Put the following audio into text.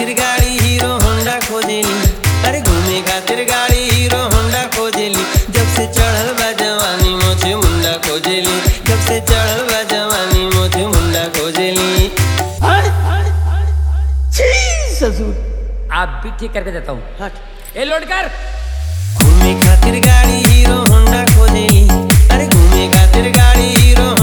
खातिर गाड़ी hero Honda खोजेली, अरे घूमे खातिर गाड़ी हीरो होंडा खोजेली। जब से चढ़ल बा जवानी मोछे मुंडा खोजेली, जब से चढ़ल बा जवानी मोछे मुंडा खोजेली। ससुर आप भी ठीक करके देता हूँ। हट ए लोड कर। घूमे खातिर गाड़ी हीरो होंडा खोजेली, अरे घूमे खातिर गाड़ी हीरो